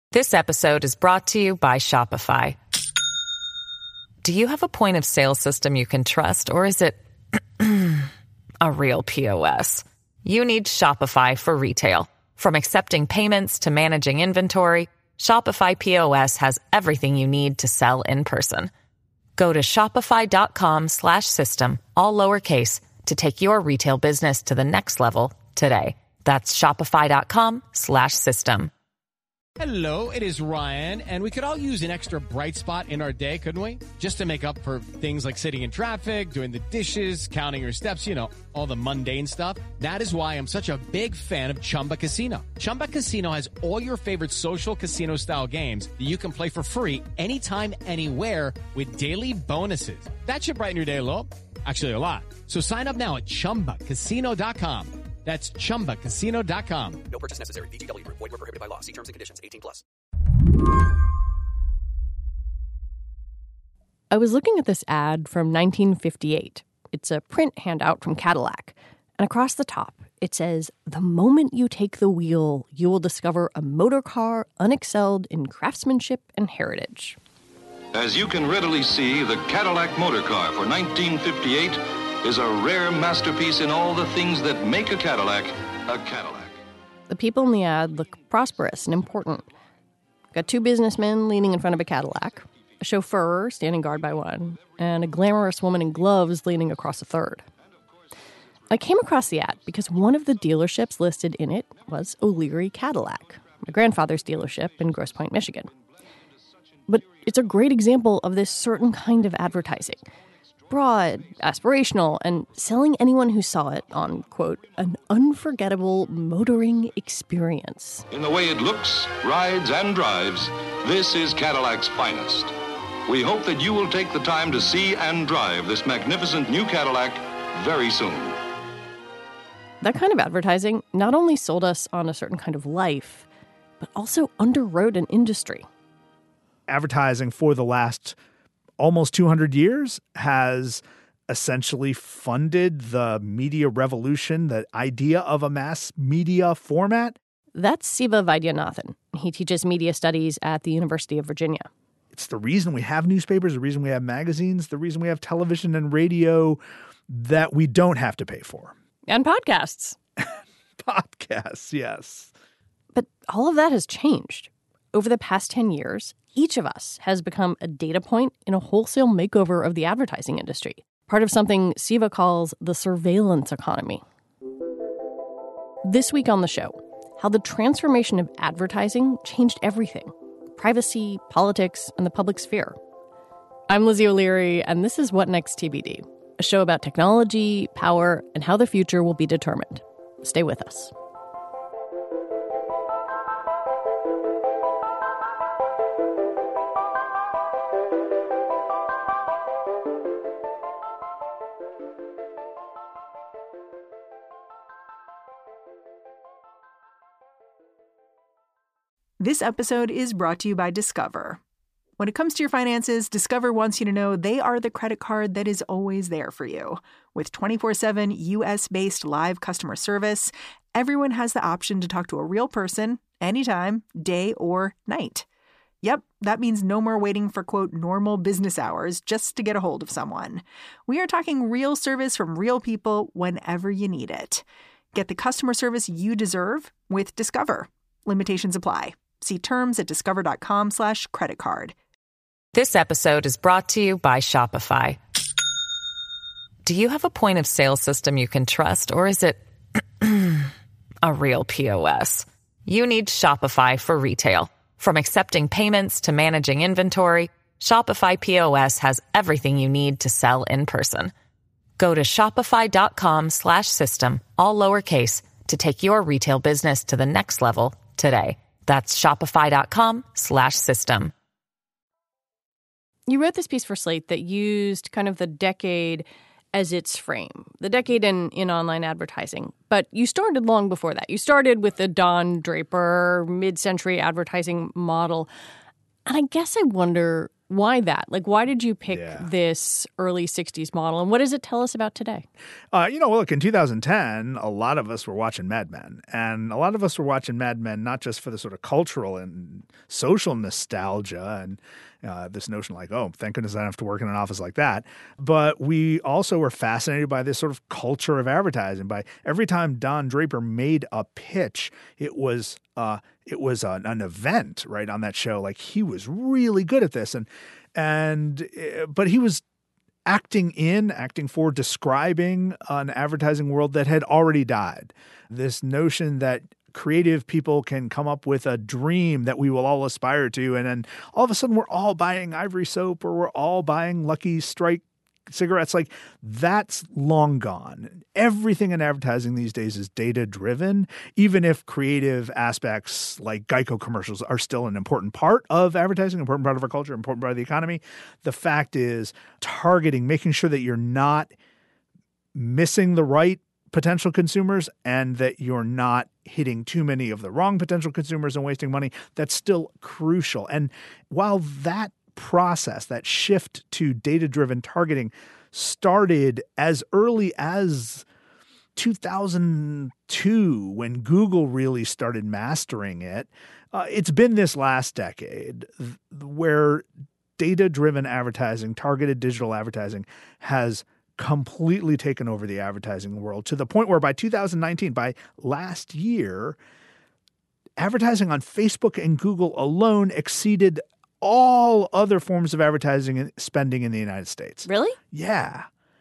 This episode is brought to you by Shopify. Do you have a point of sale system you can trust, or is it a real POS? You need Shopify for retail. From accepting payments to managing inventory, Shopify POS has everything you need to sell in person. Go to shopify.com/system, all lowercase, to take your retail business to the next level today. That's shopify.com/system. Hello, it is Ryan, and we could all use an extra bright spot in our day, couldn't we? Just to make up for things like sitting in traffic, doing the dishes, counting your steps, you know, all the mundane stuff. That is why I'm such a big fan of Chumba Casino. Chumba Casino has all your favorite social casino-style games that you can play for free anytime, anywhere with daily bonuses. That should brighten your day a little. Actually, a lot. So sign up now at ChumbaCasino.com. That's ChumbaCasino.com. No purchase necessary. VGW Group. Void where prohibited by law. See terms and conditions. 18+. I was looking at this ad from 1958. It's a print handout from Cadillac. And across the top, it says, "The moment you take the wheel, you will discover a motor car unexcelled in craftsmanship and heritage." As you can readily see, the Cadillac motor car for 1958 is a rare masterpiece in all the things that make a Cadillac a Cadillac. The people in the ad look prosperous and important. Got two businessmen leaning in front of a Cadillac, a chauffeur standing guard by one, and a glamorous woman in gloves leaning across a third. I came across the ad because one of the dealerships listed in it was O'Leary Cadillac, my grandfather's dealership in Grosse Pointe, Michigan. But it's a great example of this certain kind of advertising. Broad, aspirational, and selling anyone who saw it on, quote, an unforgettable motoring experience. In the way it looks, rides, and drives, this is Cadillac's finest. We hope that you will take the time to see and drive this magnificent new Cadillac very soon. That kind of advertising not only sold us on a certain kind of life, but also underwrote an industry. Advertising for the last almost 200 years has essentially funded the media revolution, the idea of a mass media format. That's Siva Vaidyanathan. He teaches media studies at the University of Virginia. It's the reason we have newspapers, the reason we have magazines, the reason we have television and radio that we don't have to pay for. And podcasts. Podcasts, yes. But all of that has changed. Over the past 10 years, each of us has become a data point in a wholesale makeover of the advertising industry, part of something Siva calls the surveillance economy. This week on the show, how the transformation of advertising changed everything: privacy, politics, and the public sphere. I'm Lizzie O'Leary, and this is What Next TBD, a show about technology, power, and how the future will be determined. Stay with us. This episode is brought to you by Discover. When it comes to your finances, Discover wants you to know they are the credit card that is always there for you. With 24/7 U.S.-based live customer service, everyone has the option to talk to a real person anytime, day or night. Yep, that means no more waiting for, quote, normal business hours just to get a hold of someone. We are talking real service from real people whenever you need it. Get the customer service you deserve with Discover. Limitations apply. See terms at discover.com/creditcard. This episode is brought to you by Shopify. Do you have a point of sale system you can trust, or is it a real POS? You need Shopify for retail. From accepting payments to managing inventory, Shopify POS has everything you need to sell in person. Go to shopify.com/system, all lowercase, to take your retail business to the next level today. That's shopify.com/system. You wrote this piece for Slate that used kind of the decade as its frame, the decade in online advertising. But you started long before that. You started with the Don Draper mid-century advertising model. And I guess I wonder, Why that? Like, why did you pick this early 60s model? And what does it tell us about today? Look, in 2010, a lot of us were watching Mad Men. And a lot of us were watching Mad Men not just for the sort of cultural and social nostalgia and this notion like, oh, thank goodness I don't have to work in an office like that. But we also were fascinated by this sort of culture of advertising. By every time Don Draper made a pitch, it was an event, right, on that show. Like, he was really good at this. But he was acting for, describing an advertising world that had already died. This notion that creative people can come up with a dream that we will all aspire to. And then all of a sudden we're all buying Ivory soap or we're all buying Lucky Strike cigarettes. Like, that's long gone. Everything in advertising these days is data driven, even if creative aspects like Geico commercials are still an important part of advertising, important part of our culture, important part of the economy. The fact is targeting, making sure that you're not missing the right potential consumers and that you're not hitting too many of the wrong potential consumers and wasting money. That's still crucial. And while that process, that shift to data-driven targeting started as early as 2002 when Google really started mastering it, it's been this last decade where data-driven advertising, targeted digital advertising has completely taken over the advertising world to the point where by 2019, by last year, advertising on Facebook and Google alone exceeded all other forms of advertising and spending in the United States. Really? Yeah.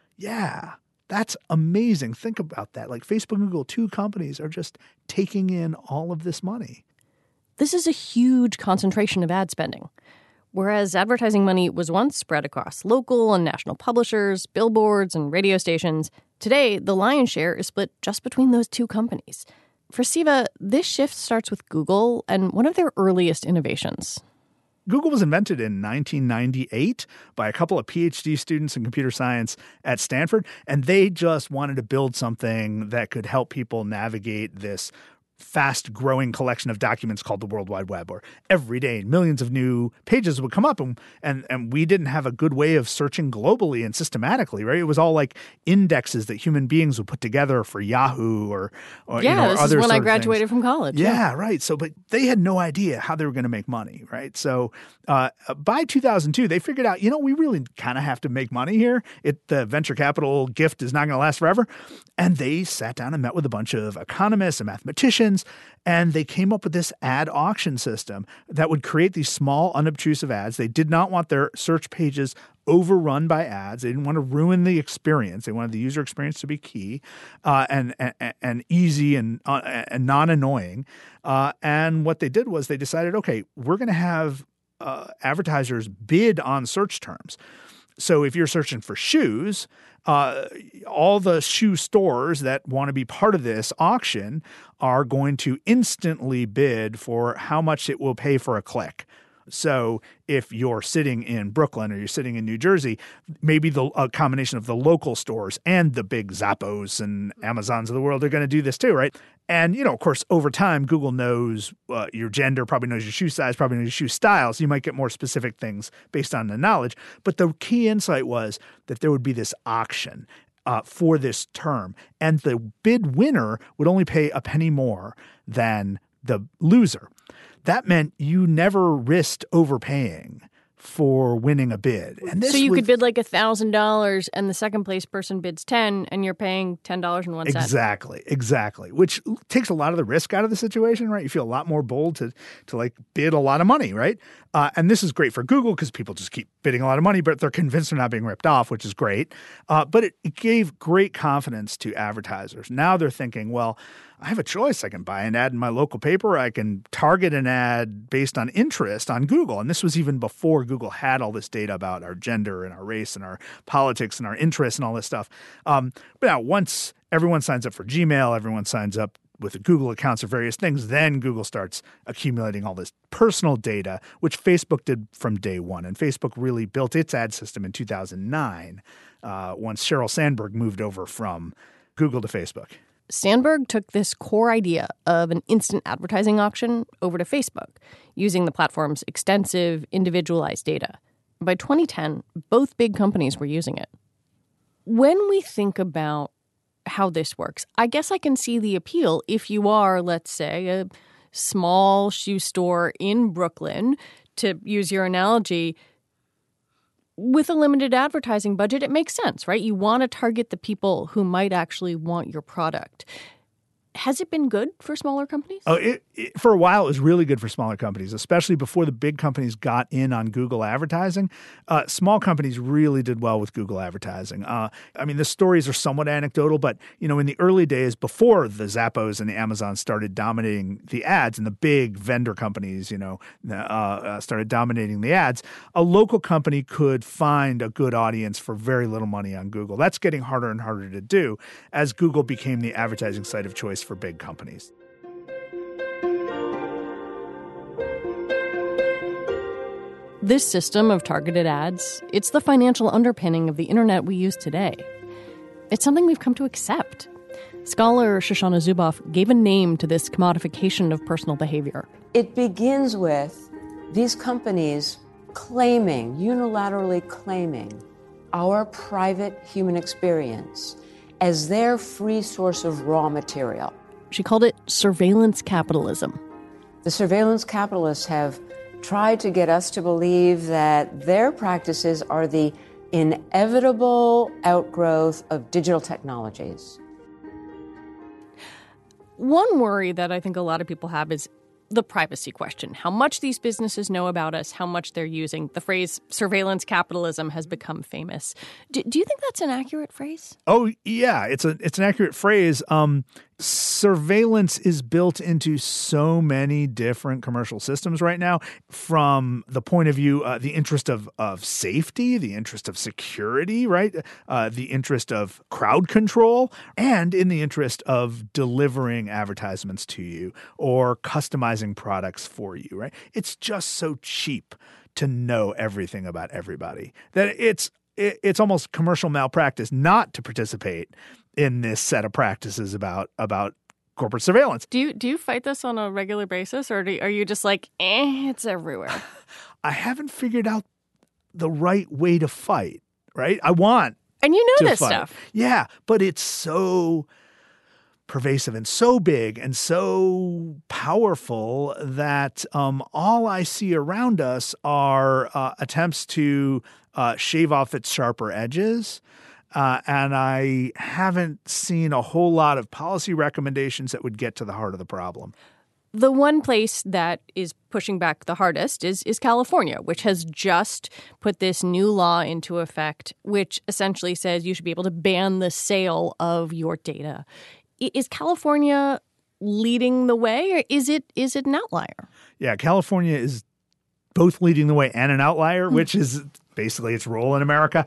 That's amazing. Think about that. Like, Facebook and Google, two companies, are just taking in all of this money. This is a huge concentration of ad spending. Whereas advertising money was once spread across local and national publishers, billboards, and radio stations, today the lion's share is split just between those two companies. For Siva, this shift starts with Google and one of their earliest innovations. Google was invented in 1998 by a couple of PhD students in computer science at Stanford, and they just wanted to build something that could help people navigate this fast-growing collection of documents called the World Wide Web, where every day millions of new pages would come up, and we didn't have a good way of searching globally and systematically, right? It was all like indexes that human beings would put together for Yahoo or this other is when I sort of graduated from college. Yeah, right. So, but they had no idea how they were going to make money, right? So by 2002, they figured out, we really kind of have to make money here. The venture capital gift is not going to last forever. And they sat down and met with a bunch of economists and mathematicians, and they came up with this ad auction system that would create these small, unobtrusive ads. They did not want their search pages overrun by ads. They didn't want to ruin the experience. They wanted the user experience to be key and easy and non-annoying. And what they did was they decided, okay, we're going to have advertisers bid on search terms. So if you're searching for shoes, all the shoe stores that want to be part of this auction are going to instantly bid for how much it will pay for a click. So if you're sitting in Brooklyn or you're sitting in New Jersey, maybe a combination of the local stores and the big Zappos and Amazons of the world are going to do this too, right? And, of course, over time, Google knows your gender, probably knows your shoe size, probably knows your shoe style. So you might get more specific things based on the knowledge. But the key insight was that there would be this auction for this term. And the bid winner would only pay a penny more than the loser. That meant you never risked overpaying for winning a bid. And so you could bid like $1,000 and the second place person bids $10 and you're paying $10.01. Exactly. Which takes a lot of the risk out of the situation, right? You feel a lot more bold to like bid a lot of money, right? And this is great for Google because people just keep bidding a lot of money, but they're convinced they're not being ripped off, which is great. But it gave great confidence to advertisers. Now they're thinking, well, I have a choice. I can buy an ad in my local paper. I can target an ad based on interest on Google. And this was even before Google had all this data about our gender and our race and our politics and our interests and all this stuff. But now once everyone signs up for Gmail, everyone signs up with Google accounts for various things, then Google starts accumulating all this personal data, which Facebook did from day one. And Facebook really built its ad system in 2009 once Sheryl Sandberg moved over from Google to Facebook. Sandberg took this core idea of an instant advertising auction over to Facebook, using the platform's extensive individualized data. By 2010, both big companies were using it. When we think about how this works, I guess I can see the appeal if you are, let's say, a small shoe store in Brooklyn, to use your analogy. With a limited advertising budget, it makes sense, right? You want to target the people who might actually want your product. Has it been good for smaller companies? For a while, it was really good for smaller companies, especially before the big companies got in on Google advertising. Small companies really did well with Google advertising. The stories are somewhat anecdotal, but, in the early days, before the Zappos and the Amazons started dominating the ads and the big vendor companies, started dominating the ads, a local company could find a good audience for very little money on Google. That's getting harder and harder to do as Google became the advertising site of choice for big companies. This system of targeted ads, it's the financial underpinning of the internet we use today. It's something we've come to accept. Scholar Shoshana Zuboff gave a name to this commodification of personal behavior. It begins with these companies unilaterally claiming our private human experience as their free source of raw material. She called it surveillance capitalism. The surveillance capitalists have tried to get us to believe that their practices are the inevitable outgrowth of digital technologies. One worry that I think a lot of people have is the privacy question. How much these businesses know about us, how much they're using. The phrase surveillance capitalism has become famous. Do you think that's an accurate phrase? Oh, yeah, it's an accurate phrase. Surveillance is built into so many different commercial systems right now, from the point of view, the interest of safety, the interest of security, right? The interest of crowd control, and in the interest of delivering advertisements to you or customizing products for you, right? It's just so cheap to know everything about everybody that it's almost commercial malpractice not to participate in this set of practices about corporate surveillance. Do you fight this on a regular basis, or are you just like, it's everywhere? I haven't figured out the right way to fight, right? I want and you know to this fight. stuff. Yeah, but it's so pervasive and so big and so powerful that all I see around us are attempts to shave off its sharper edges. And I haven't seen a whole lot of policy recommendations that would get to the heart of the problem. The one place that is pushing back the hardest is California, which has just put this new law into effect, which essentially says you should be able to ban the sale of your data. Is California leading the way, or is it an outlier? Yeah, California is both leading the way and an outlier, which is basically its role in America.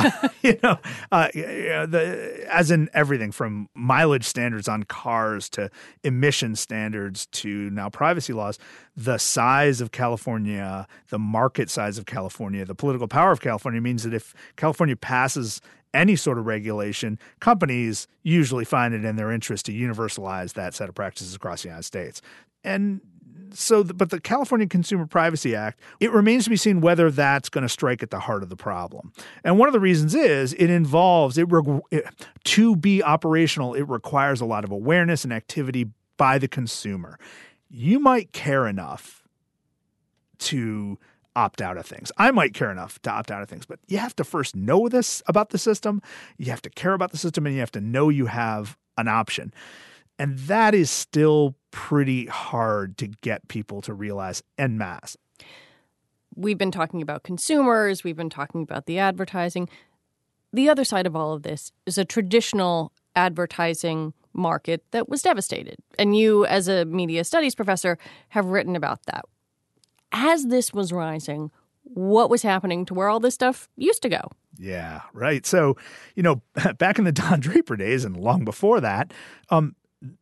As in everything from mileage standards on cars to emission standards to now privacy laws, the size of California, the market size of California, the political power of California means that if California passes any sort of regulation, companies usually find it in their interest to universalize that set of practices across the United States. And so, but the California Consumer Privacy Act, it remains to be seen whether that's going to strike at the heart of the problem. And one of the reasons is it involves, to be operational, it requires a lot of awareness and activity by the consumer. You might care enough to opt out of things. I might care enough to opt out of things, but you have to first know this about the system. You have to care about the system, and you have to know you have an option. And that is still pretty hard to get people to realize en masse. We've been talking about consumers. We've been talking about the advertising. The other side of all of this is a traditional advertising market that was devastated. And you, as a media studies professor, have written about that. As this was rising, what was happening to where all this stuff used to go? Yeah, right. So, back in the Don Draper days and long before that,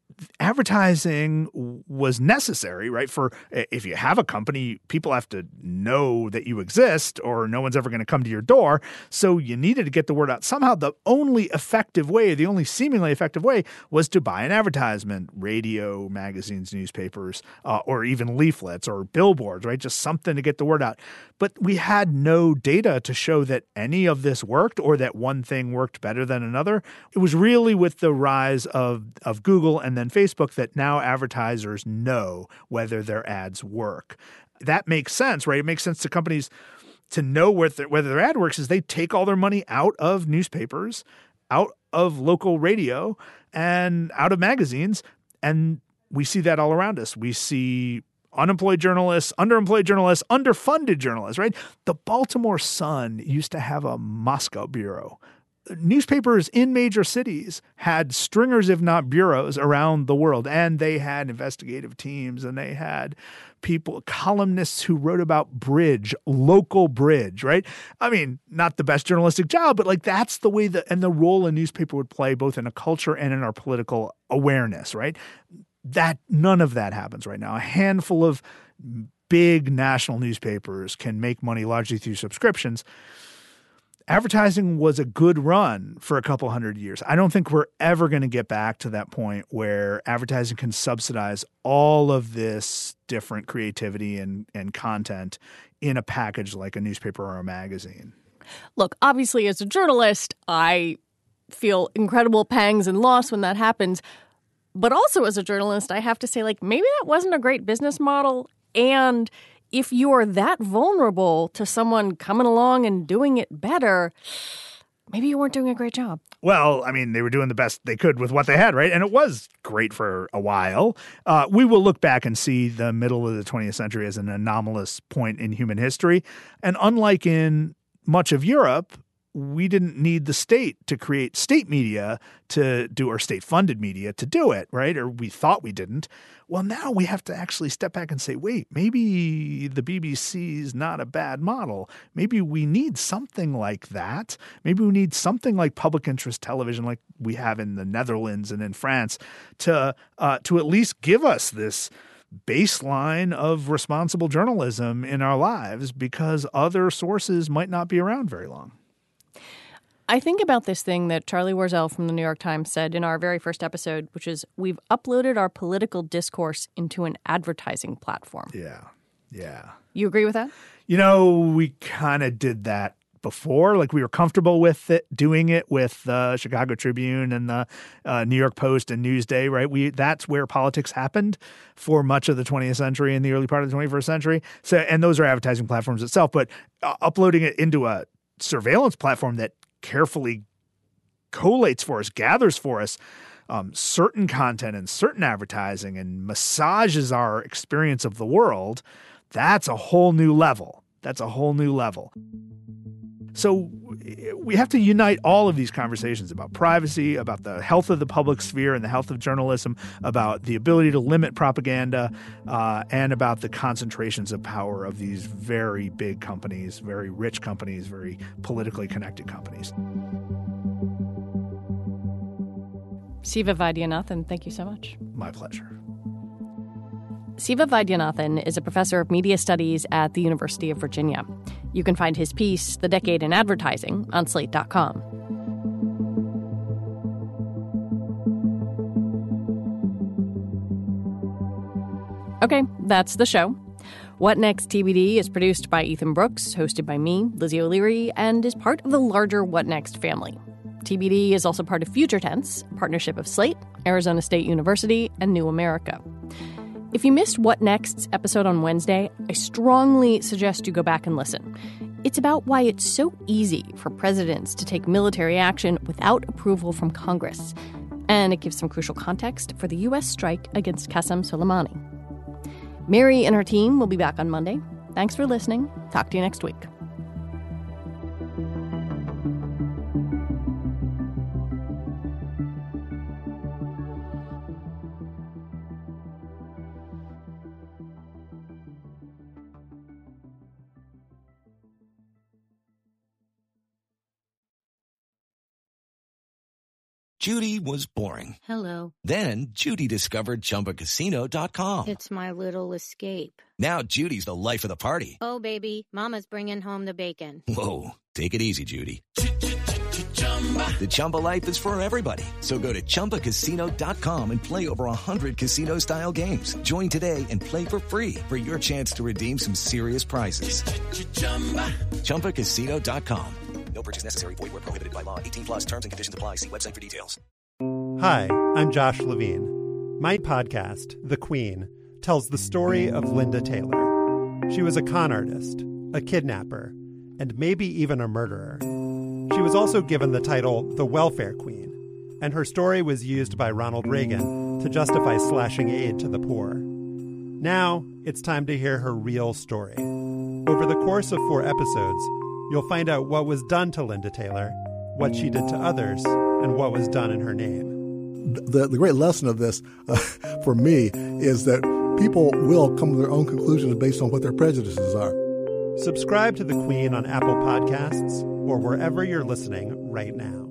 advertising was necessary, right? For if you have a company, people have to know that you exist or no one's ever going to come to your door. So you needed to get the word out. Somehow the only effective way, the only seemingly effective way was to buy an advertisement, radio, magazines, newspapers, or even leaflets or billboards, right? Just something to get the word out. But we had no data to show that any of this worked or that one thing worked better than another. It was really with the rise of Google and then Facebook that now advertisers know whether their ads work. That makes sense, right? It makes sense to companies to know whether their ad works is they take all their money out of newspapers, out of local radio, and out of magazines. And we see that all around us. We see unemployed journalists, underemployed journalists, underfunded journalists, right? The Baltimore Sun used to have a Moscow bureau. Newspapers in major cities had stringers, if not bureaus, around the world. And they had investigative teams and they had people, columnists who wrote about bridge, local bridge, right? I mean, not the best journalistic job, but like that's the way and the role a newspaper would play both in a culture and in our political awareness, right? That none of that happens right now. A handful of big national newspapers can make money largely through subscriptions. Advertising was a good run for a couple hundred years. I don't think we're ever going to get back to that point where advertising can subsidize all of this different creativity and content in a package like a newspaper or a magazine. Look, obviously, as a journalist, I feel incredible pangs and loss when that happens. But also as a journalist, I have to say, like, maybe that wasn't a great business model. And if you are that vulnerable to someone coming along and doing it better, maybe you weren't doing a great job. Well, I mean, they were doing the best they could with what they had, right? And it was great for a while. We will look back and see the middle of the 20th century as an anomalous point in human history. And unlike in much of Europe, we didn't need the state to create state media to do, or state-funded media to do it, right? Or we thought we didn't. Well, now we have to actually step back and say, wait, maybe the BBC is not a bad model. Maybe we need something like that. Maybe we need something like public interest television like we have in the Netherlands and in France to at least give us this baseline of responsible journalism in our lives because other sources might not be around very long. I think about this thing that Charlie Warzel from the New York Times said in our very first episode, which is we've uploaded our political discourse into an advertising platform. Yeah. You agree with that? You know, we kind of did that before. Like we were comfortable with it, doing it with the Chicago Tribune and the New York Post and Newsday, right? That's where politics happened for much of the 20th century and the early part of the 21st century. So, and those are advertising platforms itself, but uploading it into a surveillance platform that carefully collates for us, gathers for us certain content and certain advertising and massages our experience of the world, that's a whole new level. So we have to unite all of these conversations about privacy, about the health of the public sphere and the health of journalism, about the ability to limit propaganda, and about the concentrations of power of these very big companies, very rich companies, very politically connected companies. Siva Vaidyanathan, thank you so much. My pleasure. Siva Vaidyanathan is a professor of media studies at the University of Virginia. You can find his piece, The Decade in Advertising, on Slate.com. Okay, that's the show. What Next TBD is produced by Ethan Brooks, hosted by me, Lizzie O'Leary, and is part of the larger What Next family. TBD is also part of Future Tense, a partnership of Slate, Arizona State University, and New America. If you missed What Next's episode on Wednesday, I strongly suggest you go back and listen. It's about why it's so easy for presidents to take military action without approval from Congress. And it gives some crucial context for the U.S. strike against Qasem Soleimani. Mary and her team will be back on Monday. Thanks for listening. Talk to you next week. Judy was boring. Hello. Then Judy discovered ChumbaCasino.com. It's my little escape. Now Judy's the life of the party. Oh, baby, mama's bringing home the bacon. Whoa, take it easy, Judy. The Chumba life is for everybody. So go to ChumbaCasino.com and play over 100 casino-style games. Join today and play for free for your chance to redeem some serious prizes. ChumbaCasino.com. No purchase necessary. Void where prohibited by law. 18 plus terms and conditions apply. See website for details. Hi, I'm Josh Levine. My podcast, The Queen, tells the story of Linda Taylor. She was a con artist, a kidnapper, and maybe even a murderer. She was also given the title the Welfare Queen, and her story was used by Ronald Reagan to justify slashing aid to the poor. Now, it's time to hear her real story. Over the course of 4 episodes, you'll find out what was done to Linda Taylor, what she did to others, and what was done in her name. The great lesson of this, for me, is that people will come to their own conclusions based on what their prejudices are. Subscribe to The Queen on Apple Podcasts or wherever you're listening right now.